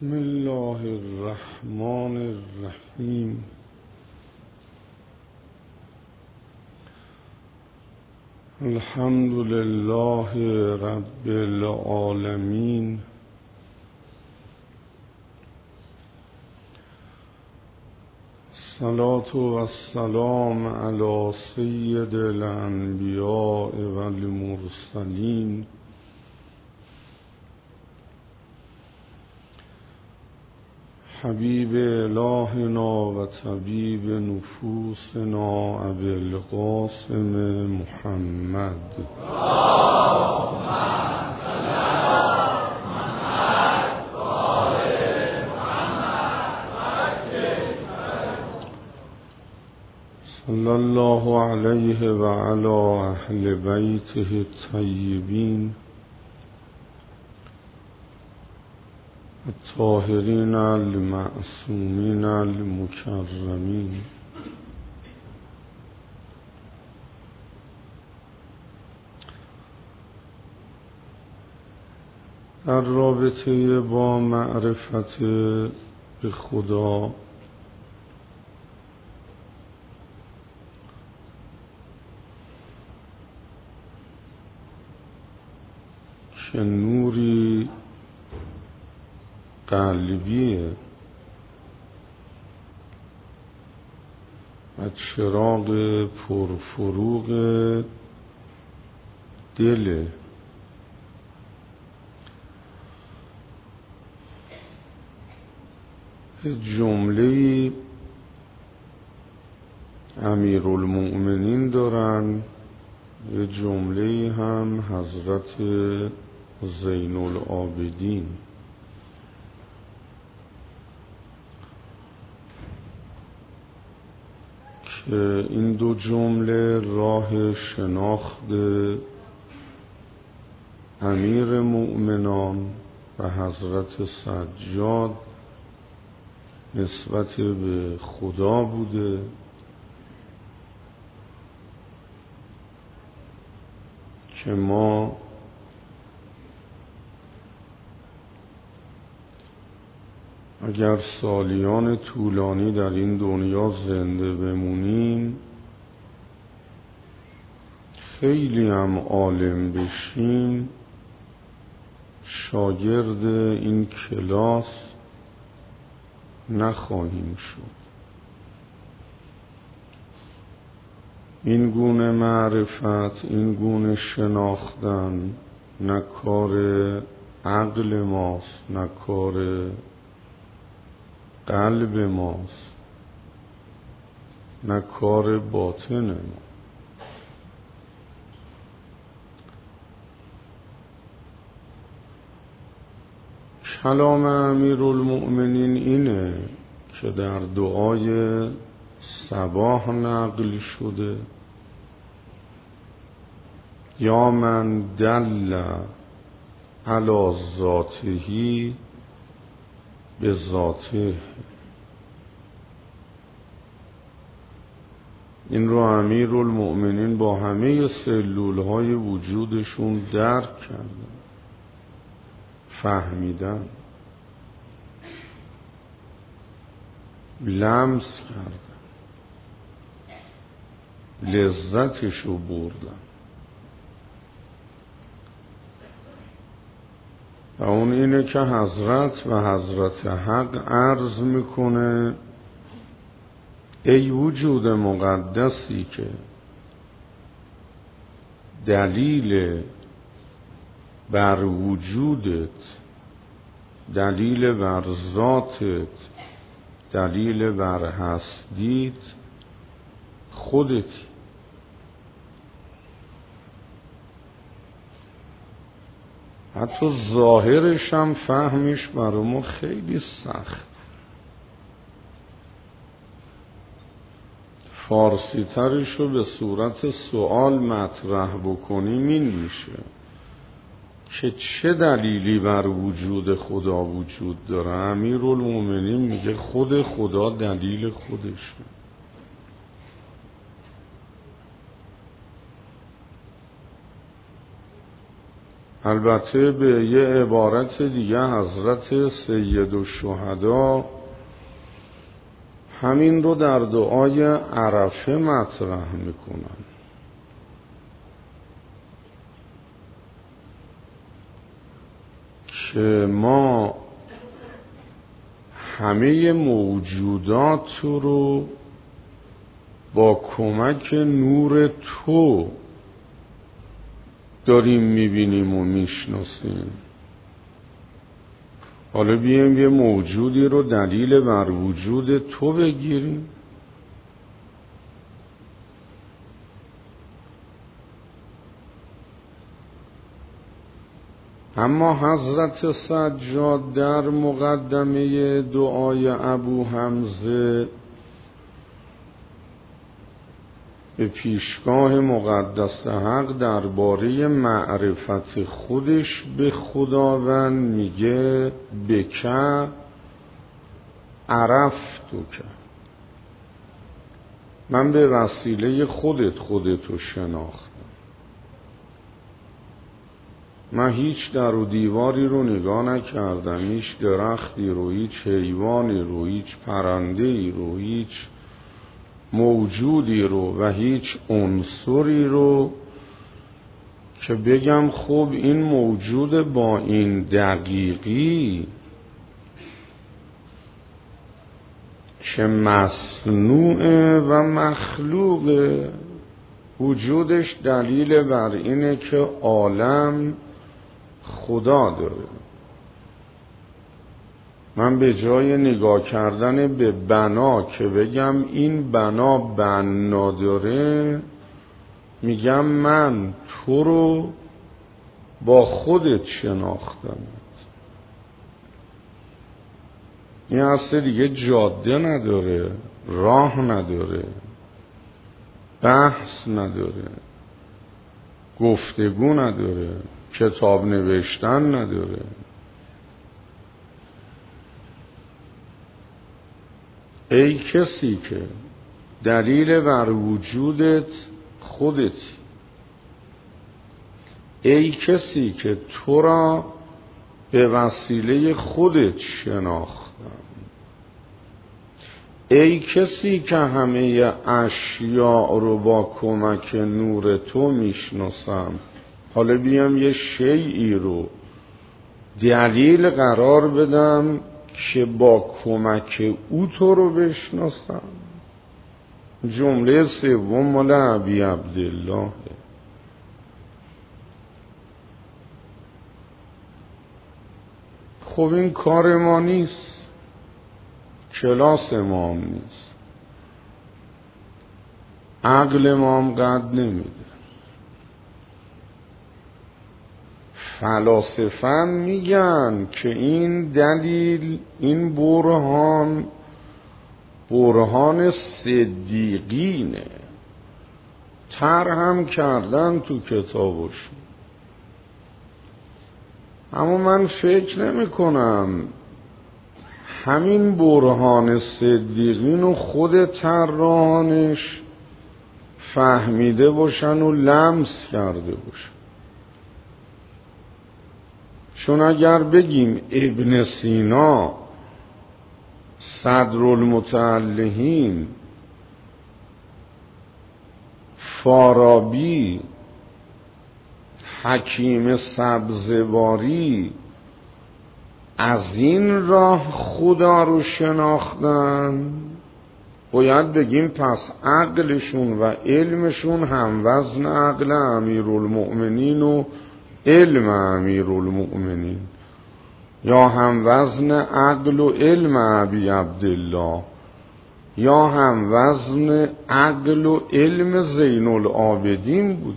بسم الله الرحمن الرحیم. الحمد لله رب العالمین. الصلاة والسلام علی سید الانبیاء والمرسلین حبیب الهنا و طبیب نفوسنا ابی القاسم محمد. صلی الله علیه و علی اهل بیته الطیبین الطاهرین المعصومین المکرمین. در رابطه با معرفت به خدا که نوری قلبیه و چراغ پرفروغ دله، جمله امیرالمؤمنین دارن، یه جمله هم حضرت زین العابدین که این دو جمله راه شناخت امیر مؤمنان و حضرت سجاد نسبت به خدا بوده که ما اگر سالیان طولانی در این دنیا زنده بمونیم، خیلی هم عالم بشیم، شاگرد این کلاس نخواهیم شد. این گونه معرفت، این گونه شناختن نه کار عقل ماست، نه کار قلب ماست، نه کار باطن ما. کلام امیرالمؤمنین اینه که در دعای صباح نقل شده: یا من دل علی ذاته به ذاته. این رو امیرالمؤمنین با همه سلولهای وجودشون درک کردن، فهمیدن، لمس کردن، لذتشو بردن. و اون اینه که حضرت حق عرض میکنه: ای وجود مقدسی که دلیل بر وجودت، دلیل بر ذاتت، دلیل بر هستیت خودتی. حتی ظاهرش هم فهمش برای ما خیلی سخت. فارسی ترش رو به صورت سوال مطرح بکنیم این میشه که چه دلیلی بر وجود خدا وجود داره؟ امیرالمؤمنین میگه خود خدا دلیل خودشه. البته به یه عبارت دیگه حضرت سید الشهدا همین رو در دعای عرفه مطرح میکنن که ما همه موجودات رو با کمک نور تو داریم میبینیم و میشناسیم. حالا بیایم یه موجودی رو دلیل بر وجود تو بگیریم. اما حضرت سجاد در مقدمه دعای ابو حمزه به پیشگاه مقدس حق درباره معرفت خودش به خداوند میگه بکه عرفتو که من به وسیله خودتو شناختم. من هیچ در و دیواری رو نگاه نکردم، هیچ درختی رو، هیچ حیوانی رو، هیچ پرنده‌ای رو، هیچ موجودی رو و هیچ عنصری رو که بگم خب این موجود با این دقیقی که مصنوع و مخلوق وجودش دلیل بر اینه که عالم خدا داره. من به جای نگاه کردن به بنا که بگم این بنا بنا داره، میگم من تو رو با خودت شناختم. این اصلا دیگه جاده نداره، راه نداره، بحث نداره، گفتگو نداره، کتاب نوشتن نداره. ای کسی که دلیل بر وجودت خودتی، ای کسی که تو را به وسیله خودت شناختم، ای کسی که همه اشیاء رو با کمک نور تو میشناسم. حالا بیام یه شیئی رو دلیل قرار بدم که با کمک او تو رو بشناسم. جمله سوم مال ابی عبدالله. خب این کار ما نیست، کلاس ما هم نیست، عقل ما هم قد نمیده. فلاسفه میگن که این دلیل، این برهان صدیقینه، طرح کردن تو کتابشون. اما من فکر نمی کنم همین برهان صدیقین و خود طراحانش فهمیده باشن و لمس کرده باشن. چون اگر بگیم ابن سینا، صدرالمتعلهین، فارابی، حکیم سبزواری از این راه خدا رو شناختن، باید بگیم پس عقلشون و علمشون هم وزن عقل امیرالمؤمنین و علم امیرالمؤمنین، یا هم وزن عقل و علم ابی عبدالله، یا هم وزن عقل و علم زین العابدین بوده.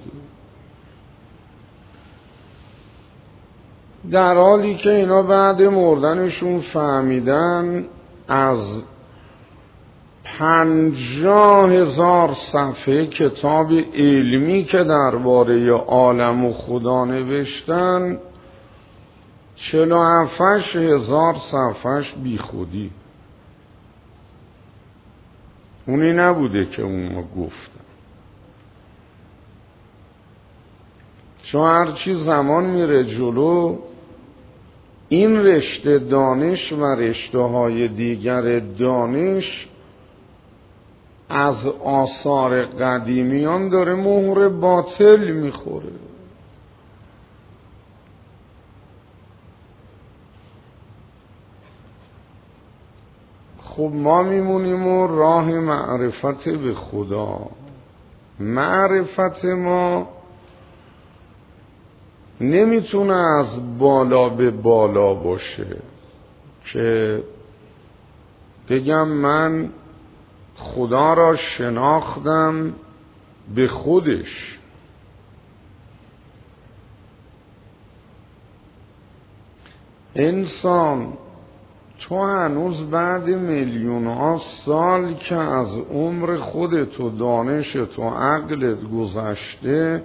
در حالی که اینا بعد مردنشون فهمیدن از 50,000 صفحه کتاب علمی که درباره عالم و خدا نوشتن، 47,000 صفحهش بی خودی. اونی نبوده که اون ما گفتن. چون هرچی زمان میره جلو این رشته دانش و رشته های دیگر دانش از آثار قدیمیان داره مهر باطل میخوره. خب ما میمونیم و راه معرفت به خدا. معرفت ما نمیتونه از بالا به بالا باشه که بگم من خدا را شناختم به خودش. انسان تو هنوز بعد میلیون ها سال که از عمر خودت و دانشت و عقلت گذشته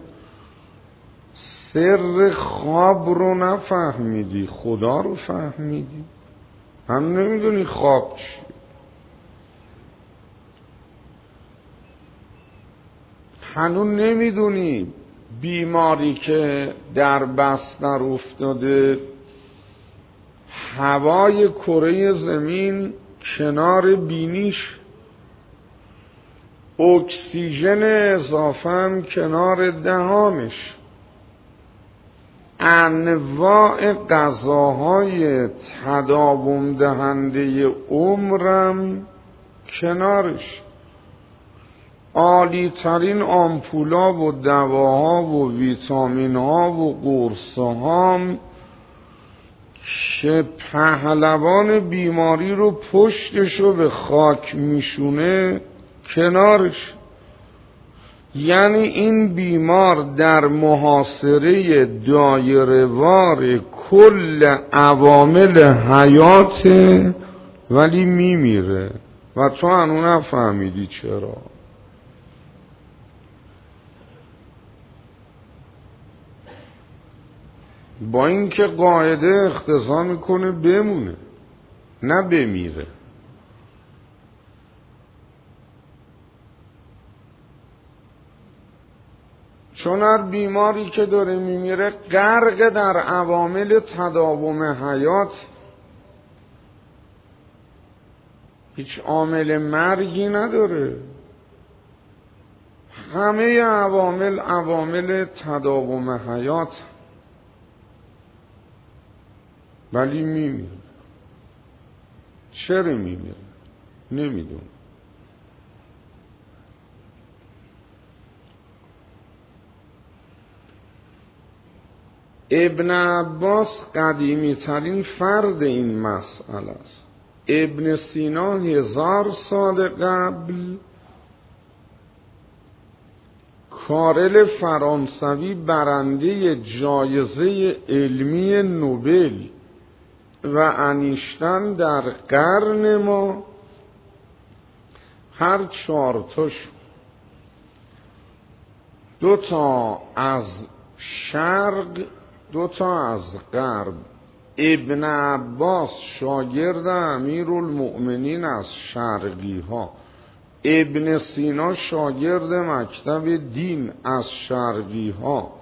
سر خواب رو نفهمیدی، خدا رو فهمیدی. هم نمیدونی خواب چی. هنوز نمیدونی بیماری که در بستر افتاده هوای کره زمین کنار بینیش، اکسیژن اضافه هم کنار دهانش، انواع غذاهای تداوم دهنده عمرم کنارش، عالی ترین آمپولا و دواها و ویتامین ها و قرص ها که پهلوان بیماری رو پشتشو به خاک میشونه کنارش. یعنی این بیمار در محاصره دایره‌وار کل عوامل حیات ولی میمیره و تو هنوز نفهمیدی چرا. با اینکه قاعده اقتضا میکنه بمونه نه بمیره. چون هر بیماری که داره میمیره غرق در عوامل تداوم حیات، هیچ عامل مرگی نداره. همه عوامل تداوم حیات ولی میمیره. چرا میمیره؟ نمیدونم. ابن عباس قدیمی ترین فرد این مسئله است. ابن سینا 1000 سال قبل، کارل فرانسوی برنده جایزه علمی نوبل و انیشتن در قرن ما، هر 4 تاش 2 تا از شرق 2 تا از غرب. ابن عباس شاگرد امیرالمؤمنین از شرقی ها، ابن سینا شاگرد مکتب دین از شرقی ها،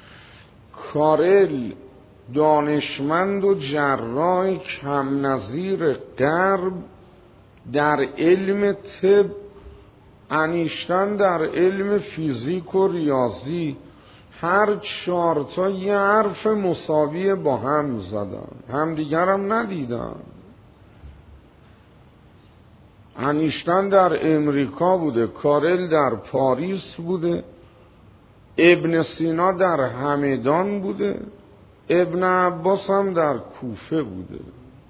کارل دانشمند و جراح کم نظیر غرب در علم طب، انیشتن در علم فیزیک و ریاضی، هر 4 تا یه حرف مساوی با هم زدن، هم دیگر هم ندیدن. انیشتن در امریکا بوده، کارل در پاریس بوده، ابن سینا در همدان بوده، ابن عباس هم در کوفه بوده.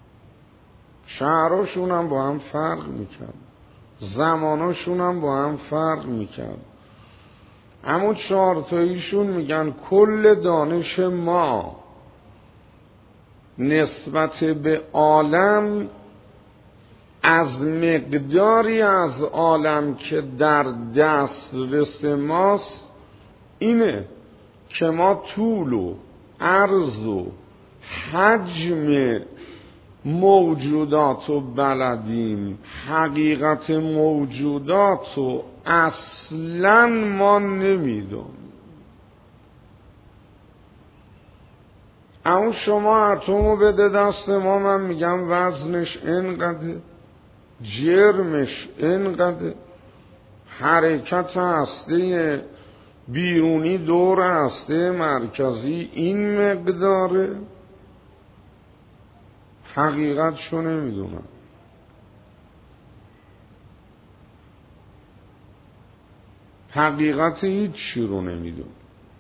شهرشون هم با هم فرق میکرد، زمانشون هم با هم فرق میکرد. اما 4 تاییشون میگن کل دانش ما نسبت به عالم از مقداری از عالم که در دسترس ماست اینه که ما طول و عرض و حجم موجودات و بلدیم، حقیقت موجودات و اصلا ما نمیدونیم. اون شما اتمو بده دست ما، من میگم وزنش اینقدر، جرمش اینقدر، حرکت هسته بیرونی دور هسته مرکزی این مقداره. حقیقتشو نمیدونم. حقیقت هیچ چی رو نمیدونم.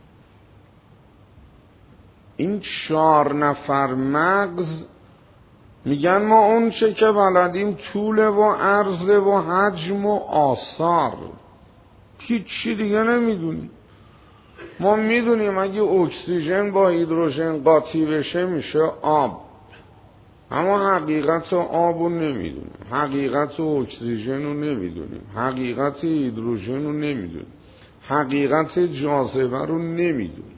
این 4 نفر مغز میگن ما اون چه که بلدیم طول و عرض و حجم و آثار، هیچ چی دیگه نمیدونیم. ما میدونیم اگه اکسیژن با هیدروژن قاطی بشه میشه آب، اما حقیقت آب رو نمیدونیم، حقیقت اکسیژن رو نمیدونیم، حقیقت هیدروژن رو نمیدونیم، حقیقت جاذبه رو نمیدونیم.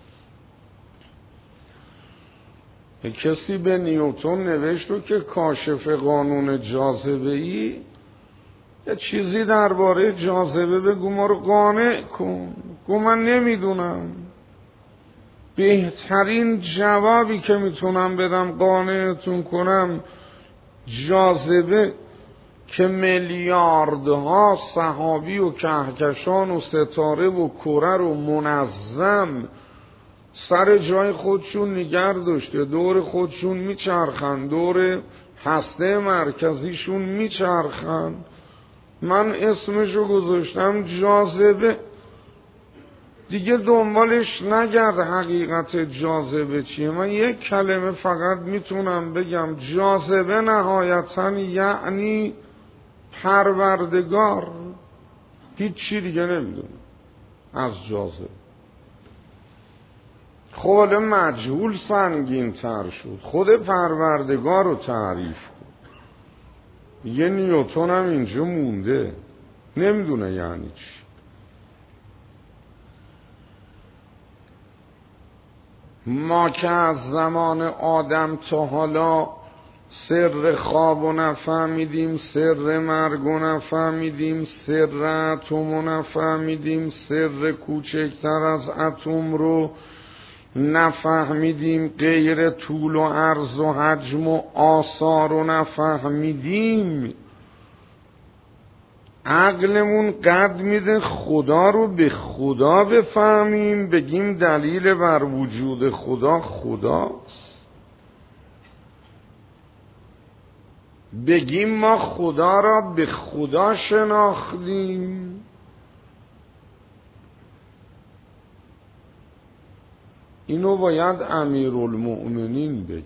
کسی به نیوتن نوشت رو که کاشف قانون جاذبه‌ای یه چیزی درباره جاذبه بگو ما رو قانع کن. گو من نمیدونم. بهترین جوابی که میتونم بدم قانعتون کنم، جاذبه که میلیاردها سحابی و کهکشان و ستاره و کره رو منظم سر جای خودشون نگه داشته، دور خودشون میچرخن، دور هسته مرکزیشون میچرخن. من اسمشو گذاشتم جاذبه. دیگه دنبالش نگرد حقیقت جاذبه چیه. من یک کلمه فقط میتونم بگم، جاذبه نهایتاً یعنی پروردگار. هیچ چی دیگه نمیدونم از جاذبه. خود مجهول سنگین تر شد، خود پروردگار رو تعریف کن. یه نیوتن هم اینجا مونده نمیدونه یعنی چی. ما که از زمان آدم تا حالا سر خواب و نفهمیدیم، سر مرگ و نفهمیدیم، سر اتم و نفهمیدیم، سر کوچکتر از اتم رو نفهمیدیم، غیر طول و عرض و حجم و آثار رو نفهمیدیم، عقلمون قد میده خدا رو به خدا بفهمیم، بگیم دلیل بر وجود خدا خداست، بگیم ما خدا را به خدا شناختیم. اینو باید امیرالمؤمنین بگه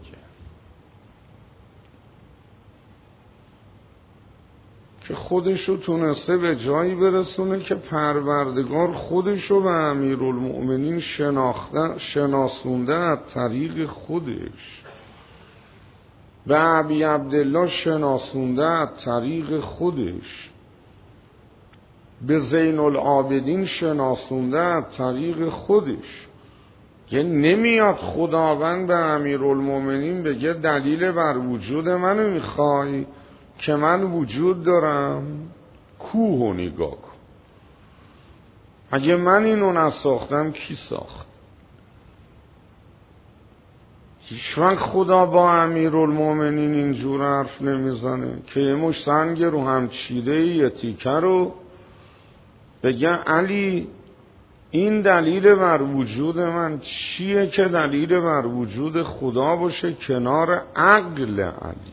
که خودشو تونسته به جایی برسونه که پروردگار خودشو به امیرالمؤمنین شناسونده از طریق خودش، به ابی عبدالله شناسونده از طریق خودش، به زین العابدین شناسونده از طریق خودش. که نمیاد خداوند به امیرالمؤمنین بگه دلیل بر وجود منو میخوای که من وجود دارم، کوه رو نگاه کن، اگه من اینو نساختم کی ساخت؟ هیچ وقت خدا با امیرالمؤمنین اینجور حرف نمیزنه که یه مش سنگ رو هم چیده یه تیکه رو بگه علی این دلیل بر وجود من چیه که دلیل بر وجود خدا باشه کنار عقل علی.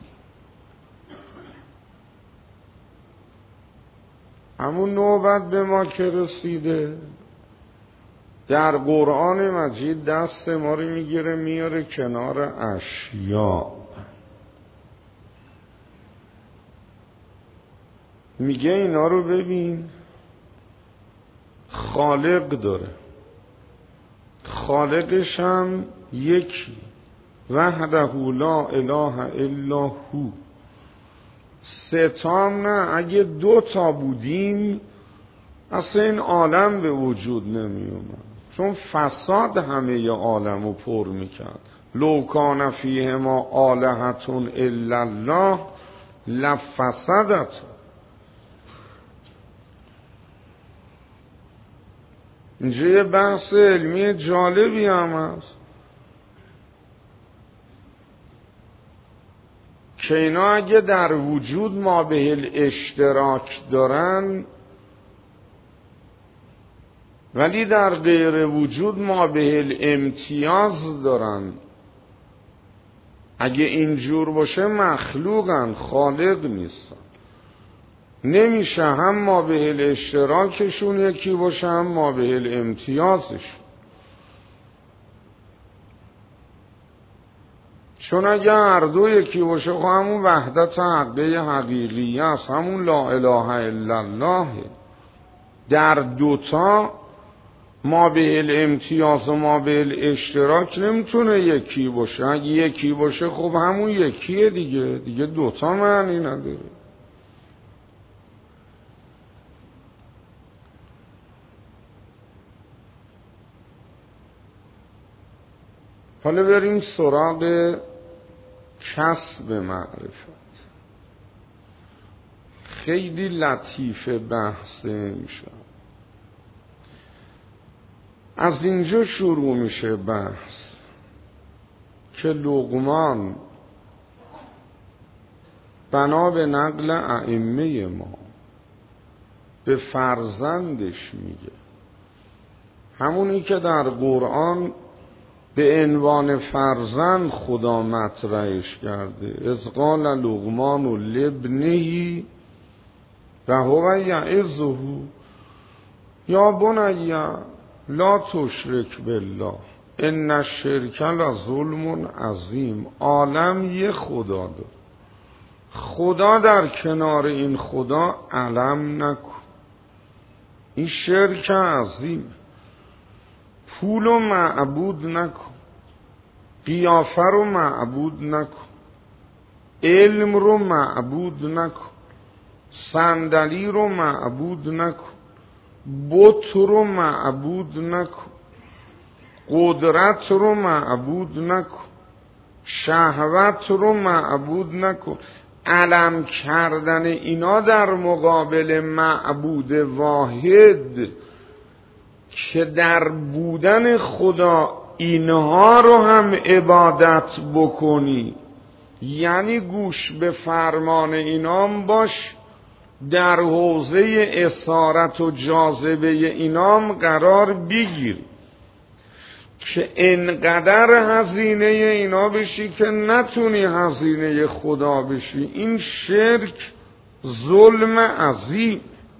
همون نوبت به ما که رسیده، در قرآن مجید دست ما رو میگیره میاره کنار اشیا، میگه اینا رو ببین، خالق داره، خالقش هم یکی، وحده لا اله الا هو. سه تا نه، اگه 2 تا بودیم اصلا این عالم به وجود نمی اومد، چون فساد همه عالم رو پر میکرد. لو کان فیهما آلهة الا الله لفسدت. اینجا یه بحث علمی جالبی هم هست. که اینا اگه در وجود ما به الاشتراک دارن ولی در غیر وجود ما به الامتیاز دارن، اگه اینجور باشه مخلوقن، خالق نیستن. نمیشه هم ما به الاشتراکشون یکی باشه هم ما به الامتیازشون. چون اگه هر دو یکی باشه خب همون وحدت حقه حقیقی است، همون لا اله الا الله. در دوتا ما به الامتیاز و ما به الاشتراک نمیتونه یکی باشه. اگه یکی باشه خب همون یکیه دیگه دوتا معنی نداره. حالا بریم سراغ کسب معرفت. خیلی لطیف بحث میشه. از اینجا شروع میشه بحث که لقمان بنا به نقل ائمه ما به فرزندش میگه، همونی که در قرآن به عنوان فرزند خدا مطرحش کرده. اذ قال لقمان لابنه و هو یعظه یا بنی لا تشرک بالله ان الشرک لظلم عظیم. عالم یه خدا داره، خدا در کنار این خدا علم نکن، این شرک عظیم. پول رو معبود نکن، قیافه رو معبود نکن، علم رو معبود نکن، صندلی رو معبود نکن، بت رو معبود نکن، قدرت رو معبود نکن، شهوت رو معبود نکن. علم کردن اینا در مقابل معبود واحد که در بودن خدا اینها رو هم عبادت بکنی، یعنی گوش به فرمان اینام باش، در حوزه اسارت و جاذبه اینام قرار بگیر که انقدر هزینه اینا بشی که نتونی هزینه خدا بشی. این شرک ظلم عظیم.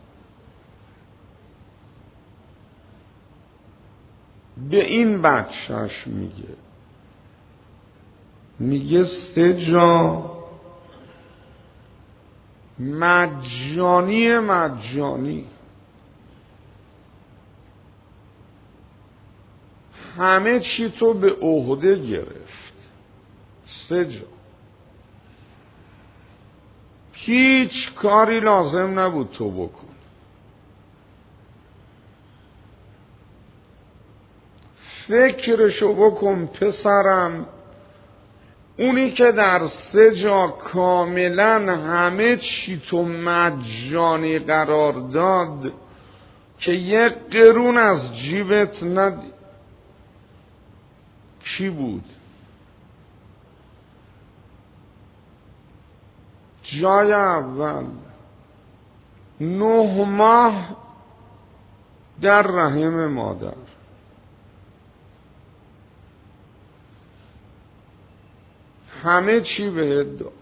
به این بچهش میگه 3 جا مجانی همه چی تو به عهده گرفت. 3 جا هیچ کاری لازم نبود تو بکن. فکرشو بکن پسرم، اونی که در 3 جا کاملا همه چی تو مجانی قرار داد که 1 قرون از جیبت ندی، کی بود؟ جای اول 9 ماه در رحم مادر، همه چی بهت داد،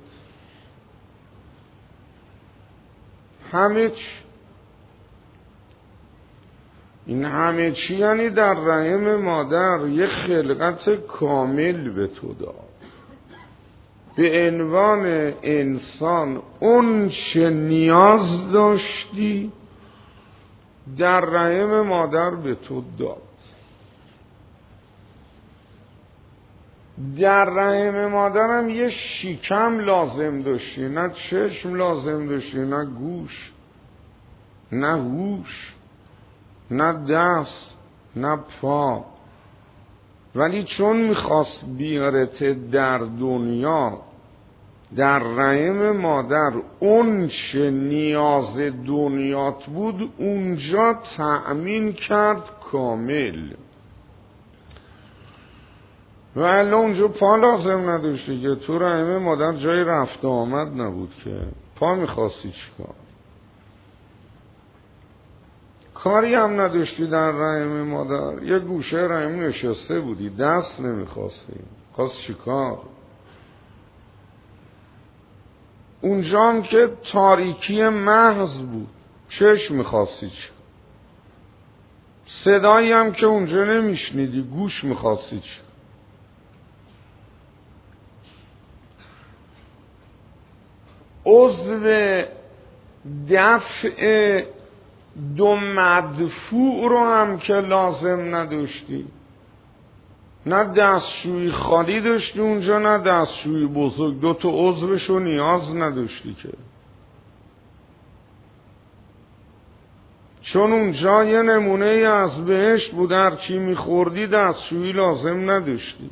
همه چی. این همه چی یعنی در رحم مادر یه خلقت کامل به تو داد. به عنوان انسان اون چه نیاز داشتی در رحم مادر به تو داد. در رحم مادرم یه شکم لازم داشتی، نه چشم لازم داشتی، نه گوش، نه هوش، نه دست، نه پا. ولی چون میخواست بیارت در دنیا، در رحم مادر اون چه نیاز دنیات بود اونجا تأمین کرد کامل. و الا اونجا پا لازم نداشتی که تو رحم مادر جای رفت آمد نبود که پا میخواستی چیکار؟ کاری هم نداشتی در رحم مادر، یه گوشه رحم نشسته بودی، دست نمیخواستی، خواست چیکار؟ اونجا هم که تاریکی محض بود، چشم میخواستی چیکار؟ صدایی هم که اونجا نمیشنیدی، گوش میخواستی چیکار؟ عضو دفع دو مدفوع رو هم که لازم نداشتی، نه دستشویی خالی داشتی اونجا، نه دستشویی بزرگ، دو تا عضوش رو نیاز نداشتی که، چون اونجا یه نمونه از بهشت بود، هر چی میخوردی دستشویی لازم نداشتی.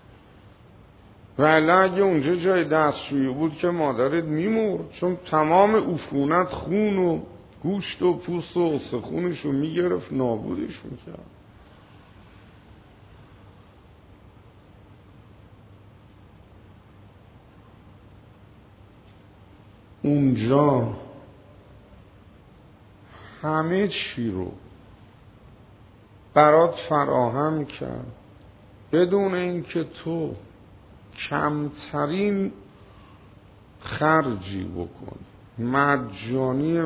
ولی اگه اونجا جای دستشویی بود که مادرت میمرد، چون تمام عفونت خون و گوشت و پوست و استخونش رو میگرفت، نابودش میکرد. اونجا همه چی رو برات فراهم کرد بدون اینکه تو کمترین خرجی بکن، مجانی.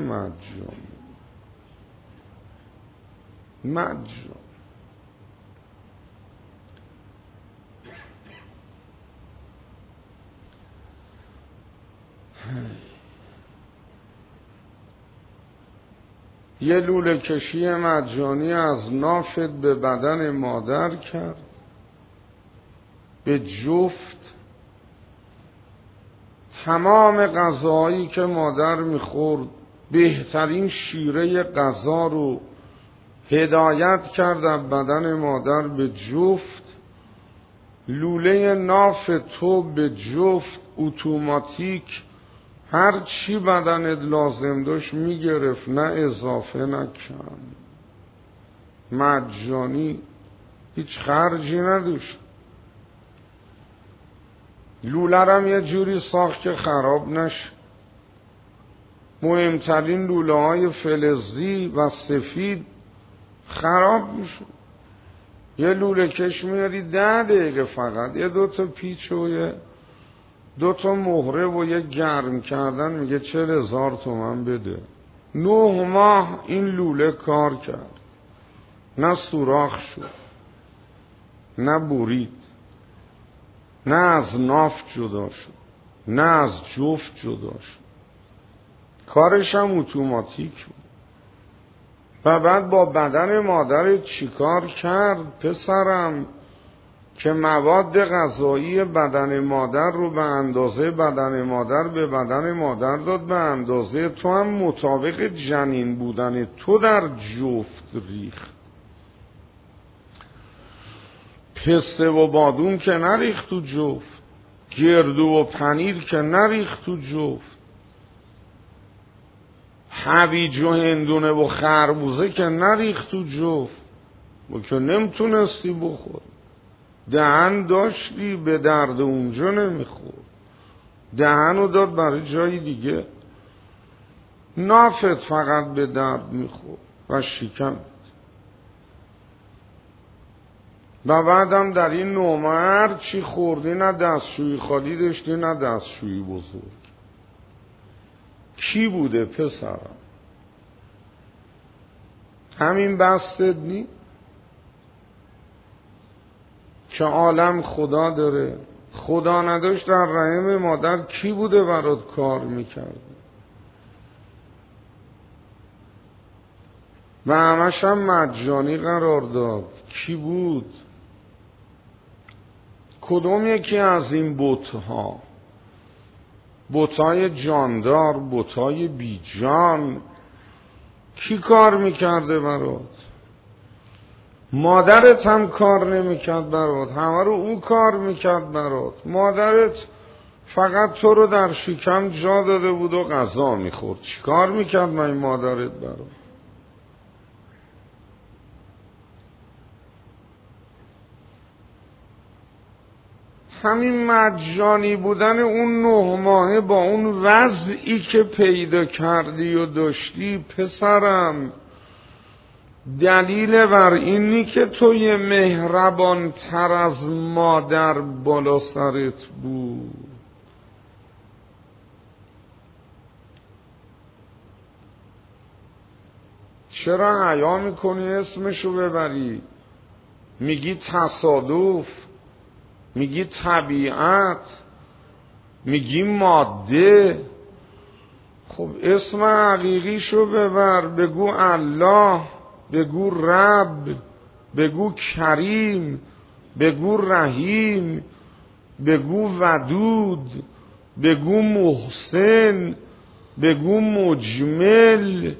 یه لوله کشی مجانی از نافت به بدن مادر کرد، به جفت تمام غذایی که مادر میخورد، بهترین شیره غذا رو هدایت کرد از بدن مادر به جفت. لوله ناف تو به جفت اتوماتیک هر چی بدنت لازم داشت میگرفت، نه اضافه نه کم، مجانی، هیچ خرجی نداشت. لوله رم یه جوری ساخت که خراب نشه. مهمترین لوله های فلزی و سفید خراب میشه. یه لوله کش میاری 10 دقیقه فقط، یه 2 تا پیچ و یه 2 تا مهره و یه گرم کردن میگه 40,000 تومان بده. 9 ماه این لوله کار کرد، نه سوراخ شد، نه برید، نه از ناف جدا شد، نه از جفت جدا شد. کارش هم اتوماتیک بود. و بعد با بدن مادر چیکار کرد پسرم؟ که مواد غذایی بدن مادر رو به اندازه بدن مادر به بدن مادر داد، به اندازه تو هم مطابق جنین بودن تو در جفت ریخت. پسته و بادوم که نریخت تو جفت، گردو و پنیر که نریخت تو جفت، هویج و هندونه و خربوزه که نریخت تو جفت، و که نمیتونستی بخور. دهن داشتی به درد اونجا نمیخور، دهن رو داد برای جای دیگه، نافت فقط به درد میخور و شکمت. و بعدم در این نومر چی خوردی؟ نه دستشویی خالی داشتی نه دستشویی بزرگ. کی بوده پسرم؟ همین بستت نی که عالم خدا داره؟ خدا نداشت در رحم مادر کی بوده برات کار میکرده؟ و همش هم مجانی قرار داد. کی بود؟ کدوم یکی از این بت‌ها، بت‌های جاندار، بت‌های بیجان، کی کار میکرده برات؟ مادرت هم کار نمیکرد برات، همه رو او کار میکرد برات. مادرت فقط تو رو در شکم جا داده بود و غذا میخورد. چی کار میکرد من این مادرت برات؟ همین مجانی بودن اون 9 ماهه با اون وضعی که پیدا کردی و داشتی پسرم دلیل بر اینی که توی مهربان تر از مادر بالا سرت بود. چرا حیا میکنی اسمشو ببری؟ میگی تصادف، میگی طبیعت، میگی ماده. خب اسم حقیقیشو ببر، بگو الله، بگو رب، بگو کریم، بگو رحیم، بگو ودود، بگو محسن، بگو مجمل.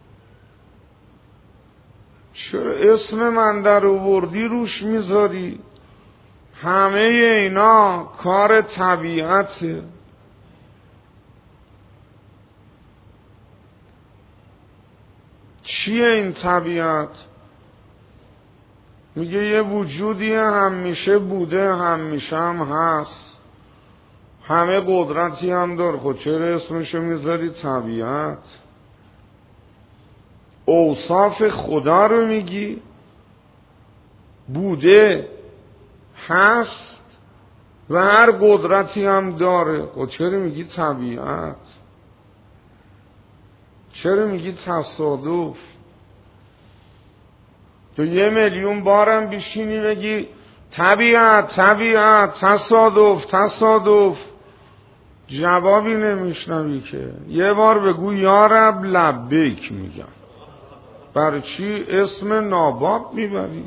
چرا اسم من در آوردی روش میذاری؟ همه اینا کار طبیعته. چیه این طبیعت؟ میگه یه وجودی همیشه بوده، همیشه هم هست، همه قدرتی هم داره. خود چرا اسمشو میذاری طبیعت؟ اوصاف خدا رو میگی، بوده، هست و هر قدرتی هم داره. خود چرا میگی طبیعت؟ چرا میگی تصادف؟ تو 1,000,000 بارم بشینی بگی طبیعت طبیعت، تصادف تصادف، جوابی نمیشنوی که. یه بار بگو یا رب لبیک میگم. برای چی اسم ناباب میبری؟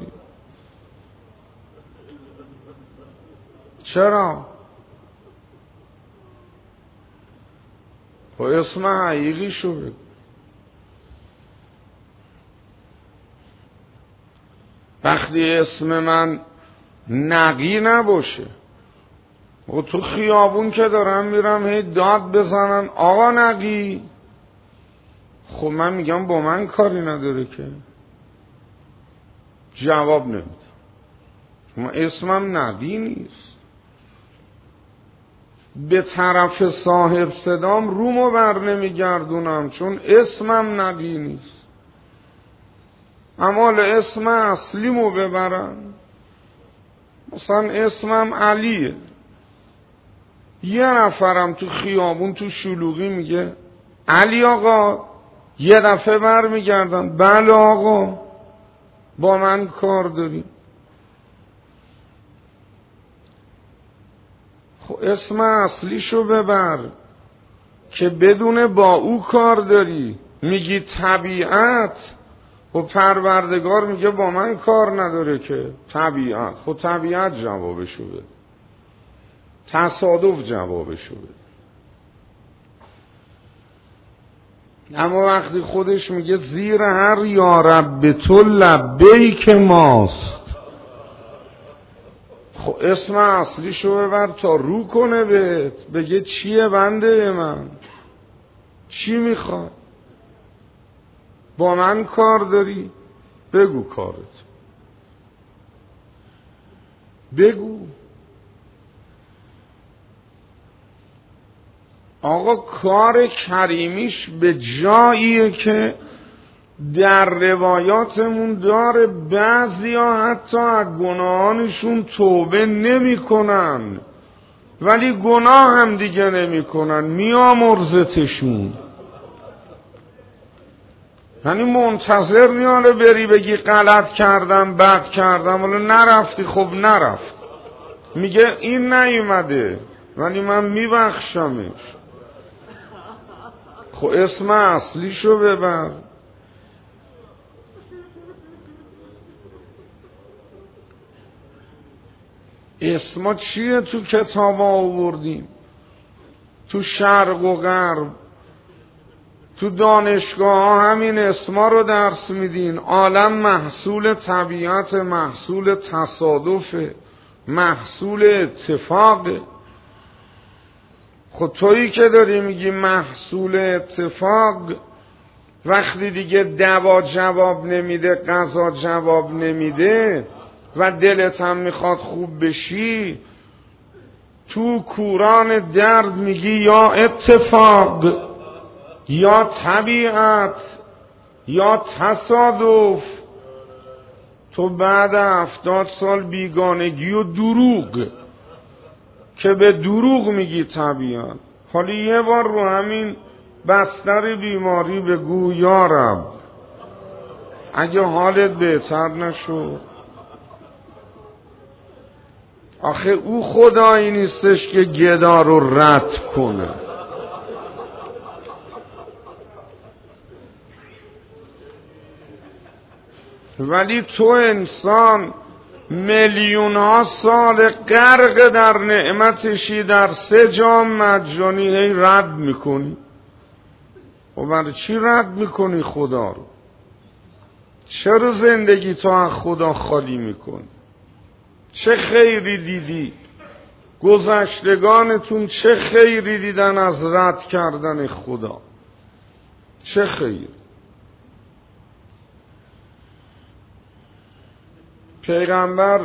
چرا؟ با اسم حقیقی شو بگو. وقتی اسم من نقی نباشه و تو خیابون که دارم میرم هی داد بزنن آقا نقی، خب من میگم با من کاری نداره که، جواب نمیده. ما اسمم نقی نیست. به طرف صاحب صدام رومو بر نمیگردونم چون اسمم نقی نیست. اما اسم اصلیمو ببرن، مثلا اسمم علیه، یه نفرم تو خیابون تو شلوغی میگه علی آقا، یه دفعه بر میگردم بله آقا با من کار داری. خب اسم اصلیشو ببر که بدون با او کار داری. میگی طبیعت، خب پروردگار میگه با من کار نداره که طبیعت. خب طبیعت جوابشو بده، تصادف جوابشو بده. اما وقتی خودش میگه زیر هر یارب به تو لبیک ماست، خب اسم اصلیشو ببر تا رو کنه بهت، بگه چیه بنده من، چی میخواد، با من کار داری، بگو کارت، بگو. آقا کار کریمیش به جاییه که در روایاتمون داره بعضی ها حتی از گناهانشون توبه نمی کنن ولی گناه هم دیگه نمی کنن، میامرزتشون. یعنی منتظر میاره بری بگی غلط کردم بد کردم، ولی نرفتی، خب نرفت، میگه این نیومده ولی من میبخشمش. خب اسم اصلیشو ببر. اسما چیه تو کتاب آوردیم، تو شرق و غرب، تو دانشگاه ها همین اسما رو درس میدین. عالم محصول طبیعت، محصول تصادف، محصول اتفاق. خود تویی که داری میگی محصول اتفاق، وقتی دیگه دوا جواب نمیده، غذا جواب نمیده و دلت هم میخواد خوب بشی، تو کوران درد میگی یا اتفاق یا طبیعت یا تصادف، تو بعد 70 سال بیگانگی و دروغ که به دروغ میگی طبیعت. حالا یه بار رو همین بستر بیماری بگو یا رب اگه حالت بهتر نشد. آخه او خدایی نیستش که گدا رو رد کنه. ولی تو انسان میلیون ها سال غرق در نعمتشی، در 3 جام مجانی هی رد میکنی. و برای چی رد میکنی خدا رو؟ چرا زندگی تو از خدا خالی میکنی؟ چه خیری دیدی؟ گذشتگانتون چه خیری دیدن از رد کردن خدا؟ چه خیر؟ پیغمبر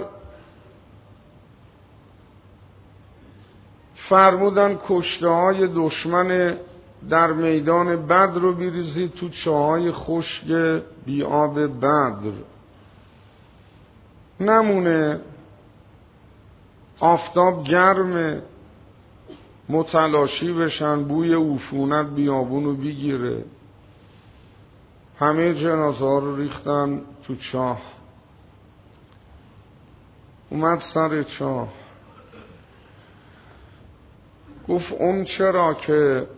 فرمودن کشته های دشمن در میدان بدر رو بیریزید تو چاهای خشک بی آب بدر، نمونه آفتاب گرمه متلاشی بشن، بوی عفونت بیابونو بگیره. همه جنازه ها رو ریختن تو چاه. اومد سر چاه گفت اون چرا که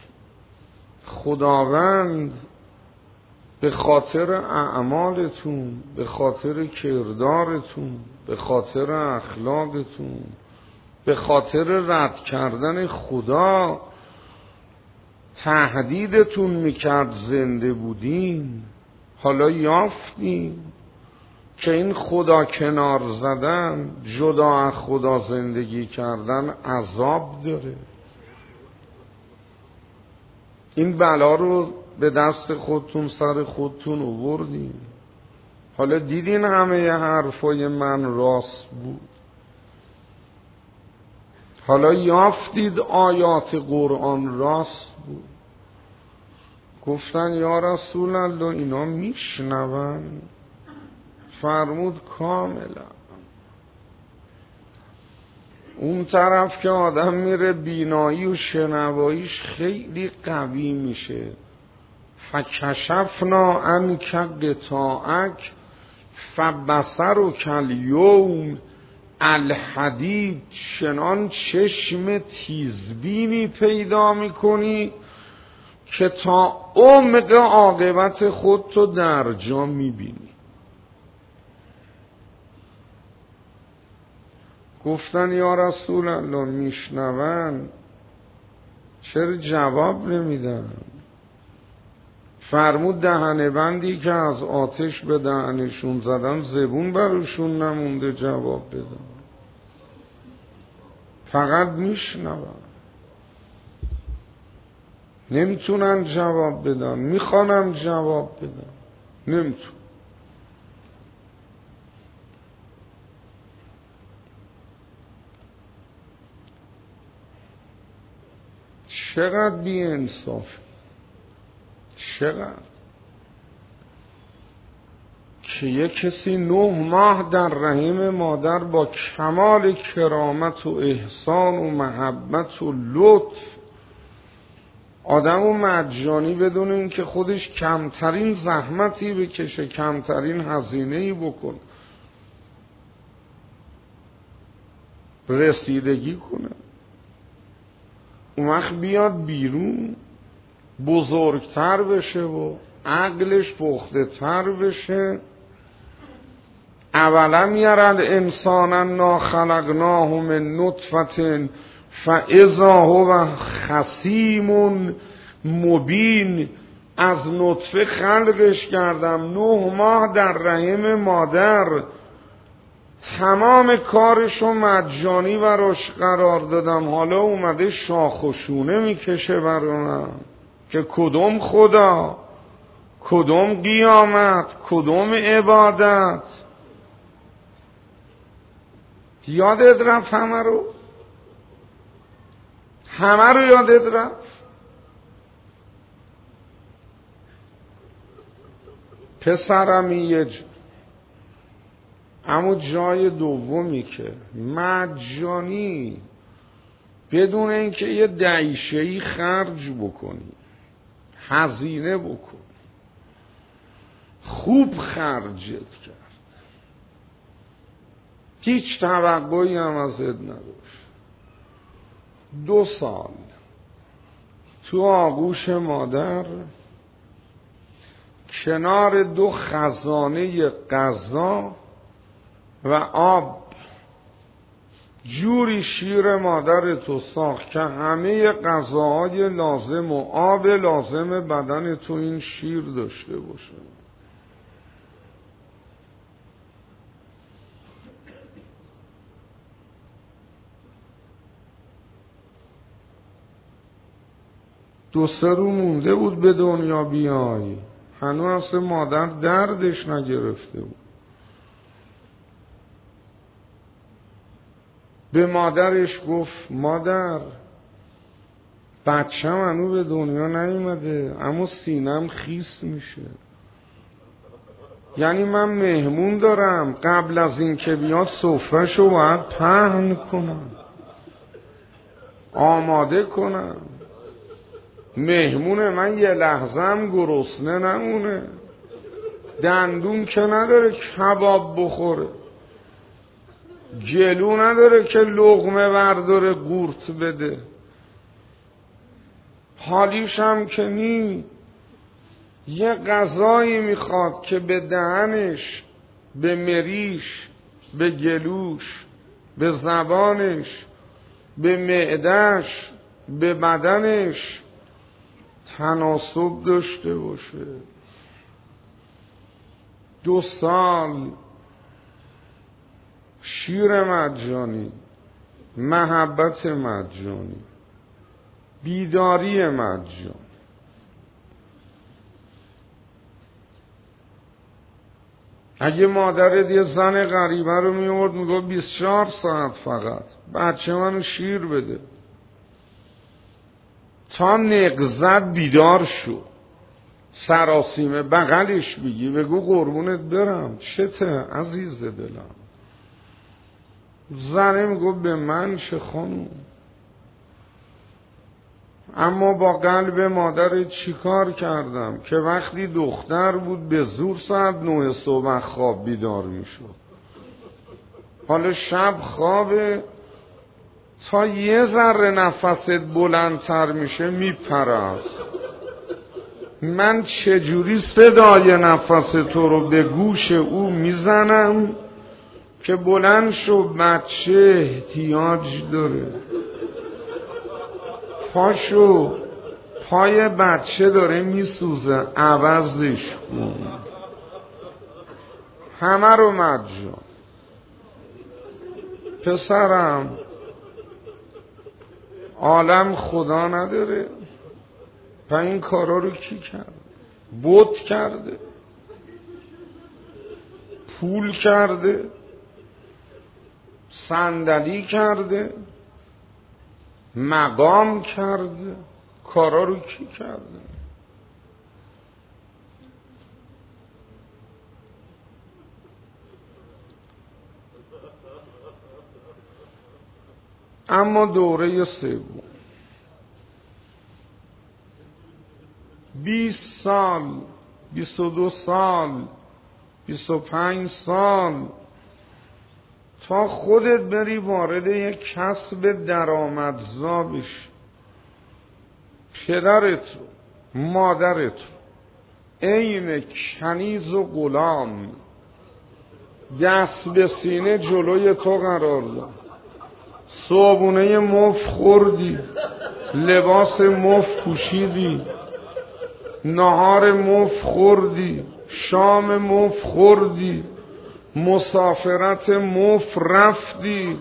خداوند به خاطر اعمالتون، به خاطر کردارتون، به خاطر اخلاقتون، به خاطر رد کردن خدا تهدیدتون میکرد زنده بودین، حالا یافتین که این خدا کنار زدن، جدا از خدا زندگی کردن عذاب داره. این بلا رو به دست خودتون سر خودتون آوردین. حالا دیدین همه حرفای من راست بود. حالا یافتید آیات قرآن راست بود. گفتن یا رسول الله اینا میشنون؟ فرمود کاملا. اون طرف که آدم میره بینایی و شنواییش خیلی قوی میشه. فکشفنا عنک غطاءک فبصرک الیوم الحدید، چنان چشم تیزبینی پیدا میکنی که تا عمق عاقبت خودتو در جا میبینی. گفتن یا رسول الله میشنون چرا جواب نمیدن؟ فرمود دهنه بندی که از آتش به دهنشون زدن زبون برشون نمونده جواب بدن، فقط میشنون، نمیتونن جواب بدن. میخوانم جواب بدن، نمیتون. چقدر بی انصاف، چقدر که یک کسی 9 ماه در رحم مادر با کمال کرامت و احسان و محبت و لطف آدم و مجانی بدون این که خودش کمترین زحمتی بکشه، کمترین هزینه‌ای بکنه، رسیدگی کنه. اون وقت بیاد بیرون بزرگتر بشه و عقلش پخته تر بشه. اولا یرد انسانا نا خلقناه من نطفة فاذا هو خصیم مبین. از نطفه خلقش کردم، 9 ماه در رحم مادر، تمام کارشو مجانی براش قرار دادم. حالا اومده شاخ و شونه میکشه برام که کدوم خدا، کدوم قیامت، کدوم عبادت. یادت رفت همه رو؟ همه رو یادت رفت. پسرم یه اما جای دومی که مجانی بدون اینکه یه دعیشه‌ای خرج بکنی، هزینه بکن، خوب خرجت کرد، هیچ توقعی هم ازت نداشت. 2 سال تو آغوش مادر کنار 2 خزانه غذا و آب جوری شیر مادر تو ساخت که همه غذاهای لازم و آب لازم بدن تو این شیر داشته باشه. دو سه رو مونده بود به دنیا بیای، هنوز اصلا مادر دردش نگرفته بود. به مادرش گفت مادر بچه‌م هنوز به دنیا نیومده اما سینم خیس میشه، یعنی من مهمون دارم، قبل از این که بیاد سفره‌شو باید پهن کنم، آماده کنم، مهمون من یه لحظه هم گرسنه نمونه، دندون که نداره کباب بخوره، گلو نداره که لقمه برداره قورت بده، حالیش هم که نی، یه غذایی میخواد که به دهنش، به مریش، به گلوش، به زبانش، به معدهش، به بدنش تناسب داشته باشه. 2 سال شیر مجانی، محبت مجانی، بیداری مجانی. اگه مادرت یه زن غریبه رو میورد میگفت 24 ساعت فقط بچه منو شیر بده، تا نغزت بیدار شو، سراسیمه بغلش بگی بگو قربونت برم چته عزیز دلم. زنه میگفت به من چه خانوم، اما با قلب مادر چی کار کردم که وقتی دختر بود به زور ساعت 9 صبح خواب بیدار میشد، حالا شب خوابه تا یه ذره نفست بلندتر میشه میپرست. من چجوری صدای نفس تو رو به گوش او میزنم که بلند شو بچه احتیاج داره، پاشو پای بچه داره میسوزه عوضش کن. همه رو مجان. پسرم عالم خدا نداره، و این کارا رو کی کرد؟ بت کرده، پول کرده، صندلی کرده، مقام کرده، کارا رو کی کرده؟ اما دوره سوم 20 سال، 22 سال، 25 سال تا خودت بری وارد یک کسب درآمدزا بشی، پدرت مادرت عین کنیز و غلام دست به سینه جلوی تو قرار داد، صابونه مف خوردی، لباس مف پوشیدی، نهار مف خوردی، شام مف خوردی، مسافرت مف رفتی.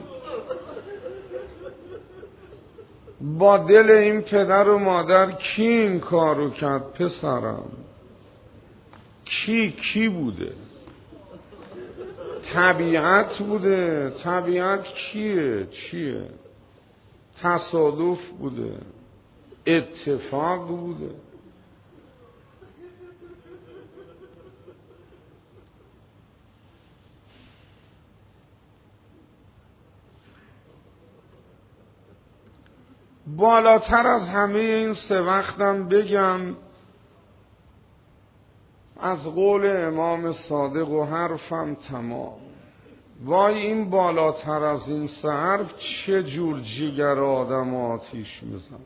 با دل این پدر و مادر کی این کارو کرد پسرم؟ کی بوده؟ طبیعت بوده؟ طبیعت کیه؟ چیه؟ تصادف بوده، اتفاق بوده. بالاتر از همه این 3 وقتم بگم از قول امام صادق و حرفم تمام. وای این بالاتر از این 3 حرف چه جور جگر آدم آتیش میزن.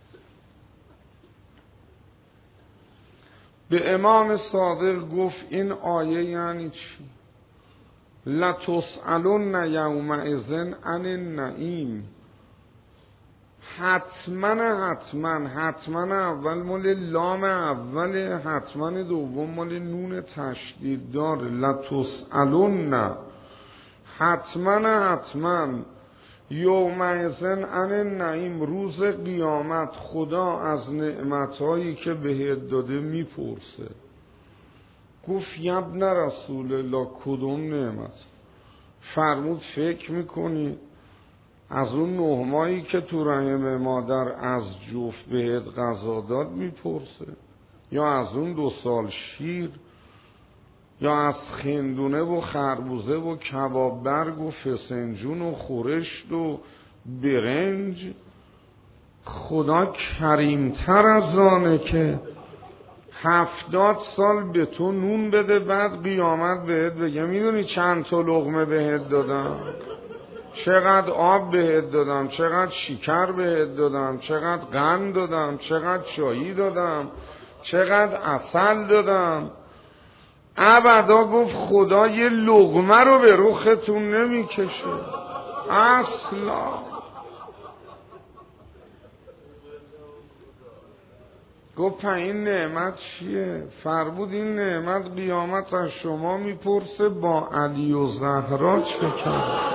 به امام صادق گفت این آیه یعنی چی؟ لتسألن یومئذ عن النعیم. حتما اول مال لام اول، حتما دوم مال نون تشدید داره. لتسألن حتما یومئذ عن النعیم، روز قیامت خدا از نعمتهایی که بهت داده میپرسه. گفت یبن رسول الله کدوم نعمت؟ فرمود فکر میکنی از اون 9 ماهی که تو رحم مادر از جفت بهت غذا داد میپرسه، یا از اون 2 سال شیر، یا از خندونه و خربوزه و کباب برگ و فسنجون و خورشت و برنج؟ خدا کریمتر از آنه که 70 سال به تو نون بده بعد قیامت بهت بگه میدونی چند تا لقمه بهت دادم، چقدر آب بهت دادم، چقدر شکر بهت دادم، چقدر قند دادم، چقدر چایی دادم، چقدر عسل دادم. ابدا گفت خدا یه لقمه رو به رختون نمیکشه اصلا. گفت این نعمت چیه؟ فرمود این نعمت قیامت از شما میپرسه با علی و زهرا چه کرد،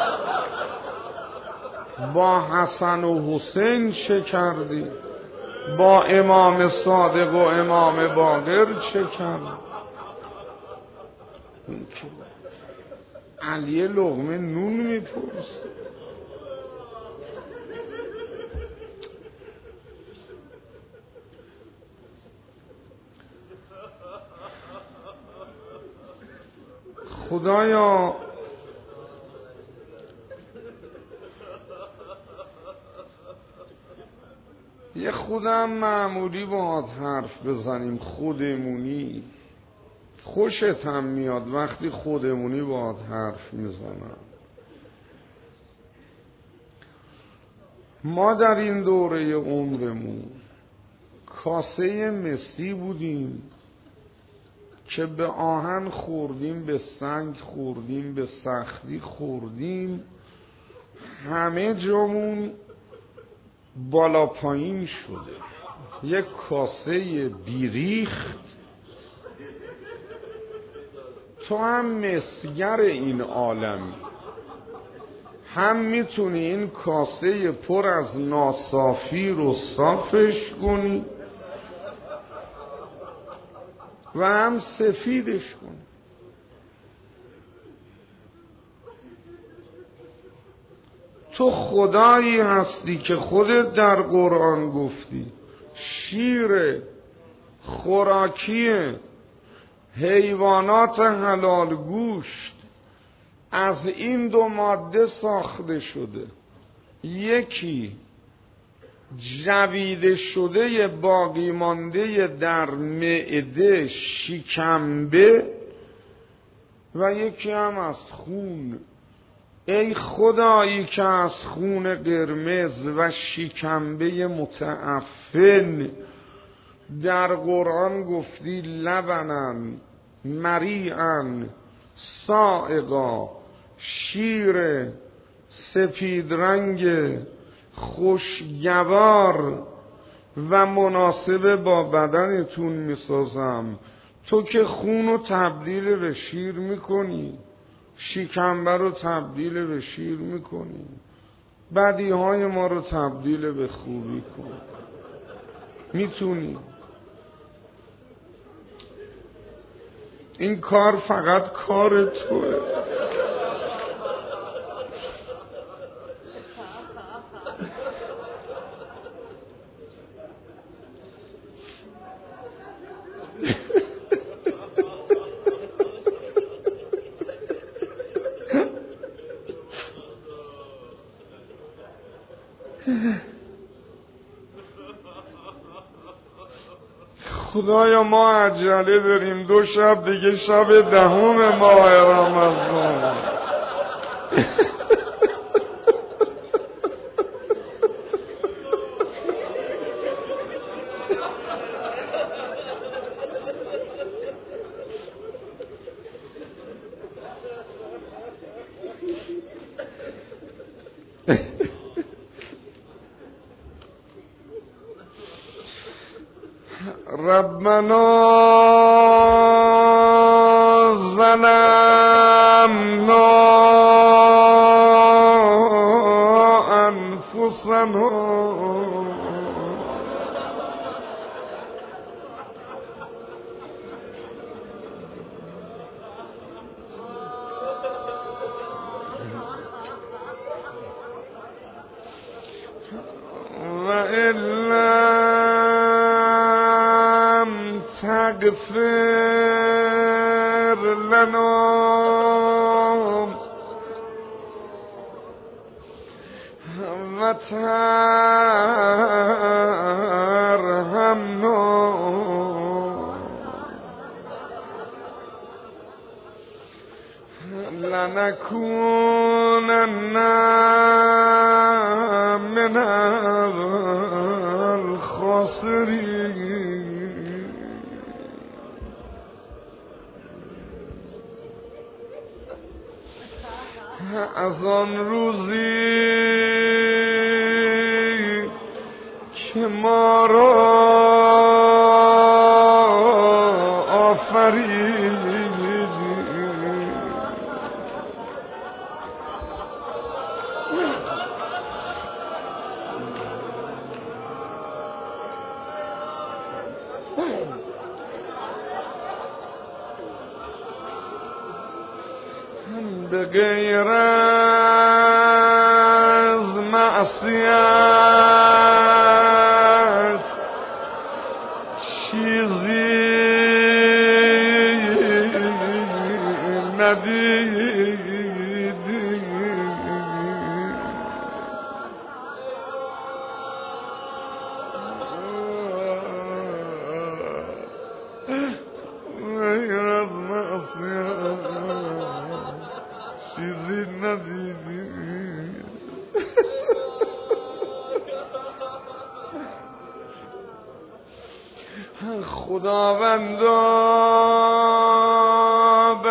با حسن و حسین چه کردی، با امام صادق و امام باقر چه کردی. علی لقمه نون میپرسه. خدایا یه خودم معمولی باهات حرف بزنیم، خودمونی. خوشت هم میاد وقتی خودمونی باهات حرف میزنم. ما در این دوره عمرمون کاسه مسی بودیم که به آهن خوردیم، به سنگ خوردیم، به سختی خوردیم، همه جامون بالا پایین شده. یک کاسه بیریخت. تو هم مسگر این عالمی، هم میتونی این کاسه پر از ناصافی رو صافش کنی و هم سفیدش کنی. تو خدایی هستی که خودت در قرآن گفتی شیر خوراکی حیوانات حلال گوشت از این 2 ماده ساخته شده. یکی جویده شده باقی مانده در معده شکمبه و یکی هم از خون. ای خدایی که از خون قرمز و شکمبه متعفن در قرآن گفتی لبنن مریعن سائقا، شیر سپید رنگ خوشگوار و مناسب با بدنتون میسازم. تو که خونو تبدیل به شیر میکنی، شکمبه رو تبدیل به شیر میکنی، بدیهای ما رو تبدیل به خوبی کن. میتونی. این کار فقط کار توه. خدایا ما عجله داریم، 2 شب دیگه شب 10 ماه رمضان. ربنا ظلمنا انفسنا وإن لم تغفر لنا وترحمنا لنكونن من الخاسرين. از آن روزی که ما را آفریدی به غیر از معصیت چیزی ندیدی. غیر از معصیت چیزی ندیدی. خداوندا به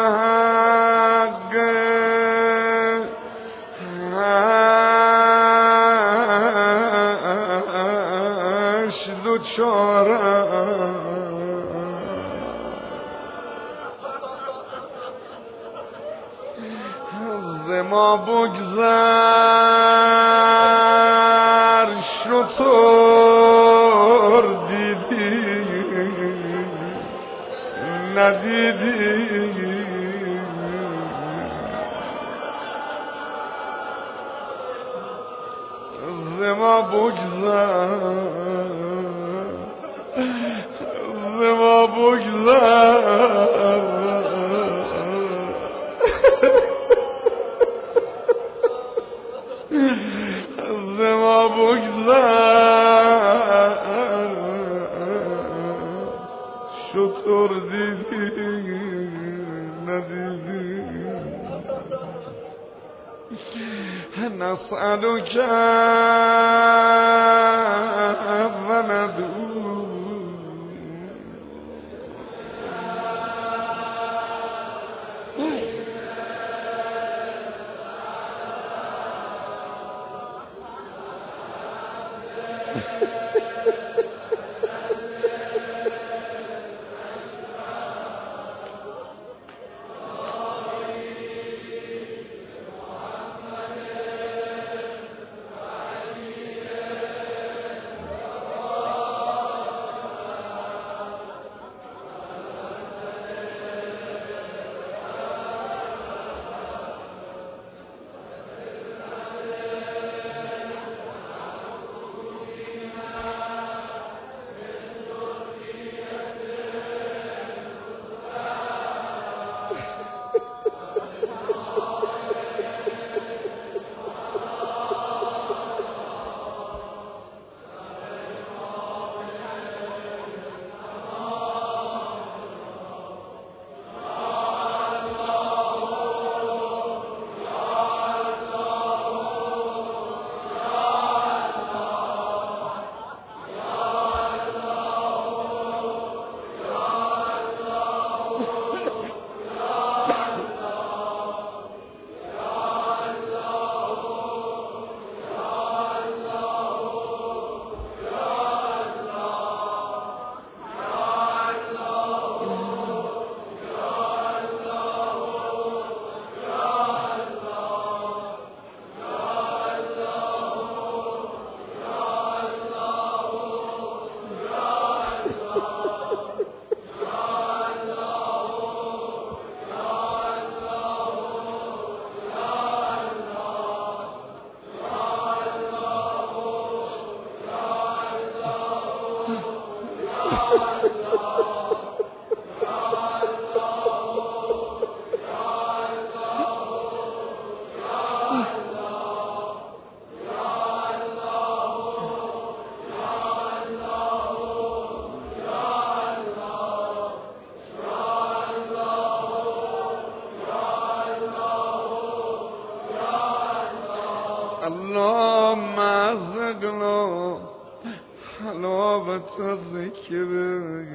حقش دوچارم از ما بگذر شطور دیدی ندیدی. از ما بگذر از ما بگذر از ما بگذر شطور دیدی ندیدی. نسألك و ندعو اللهم ازقنا حلاوة ذكرك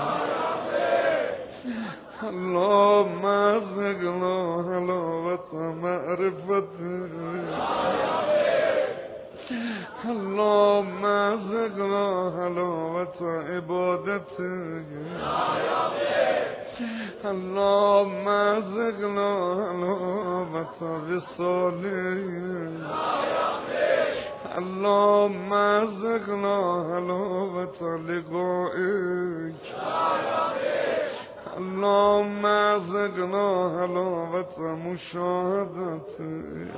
اللهم ازقنا حلاوة معرفتك اللهم ازقنا حلاوة عبادتك اللهم ازقنا حلاوة وصالك اللهم ازقنا حلاوة لقائك اللهم ازقنا حلاوة مشاهدتك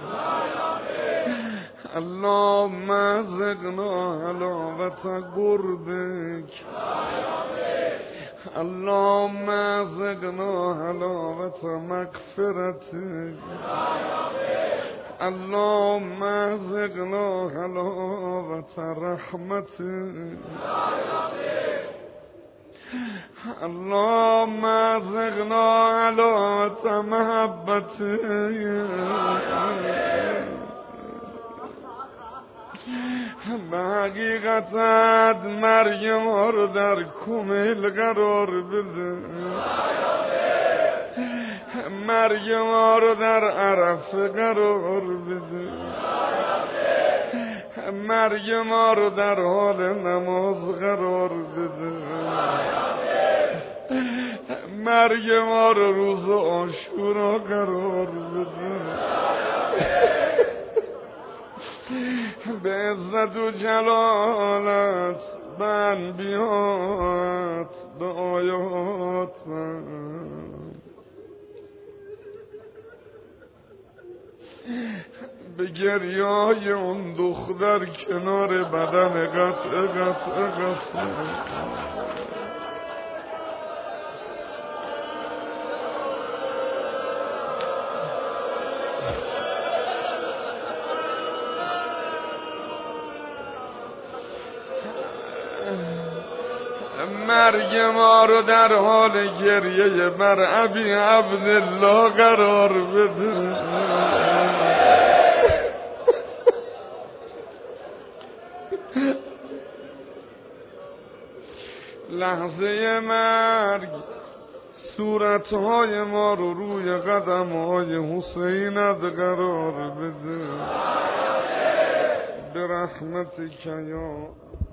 اللهم ازقنا حلاوة قربك اللهم ازقنا حلاوة مغفرتك اللهم ازقنا حلاوة رحمتك اللهم ازقنا حلاوة محبتك به حقیقت مرگ ما رو در کمیل قرار بده مرگ ما رو در عرفه قرار بده مرگ ما رو در حال نماز قرار بده مرگ ما رو روز عاشورا قرار بده به عزت و جلالت به انبیات به آیات به گریای اون دختر کنار بدن قطع مرگ ما رو در حال گریه بر ابی عبدالله قرار بده لحظه مرگ صورتهای ما رو روی قدمهای حسینت قرار بده به رحمتک یا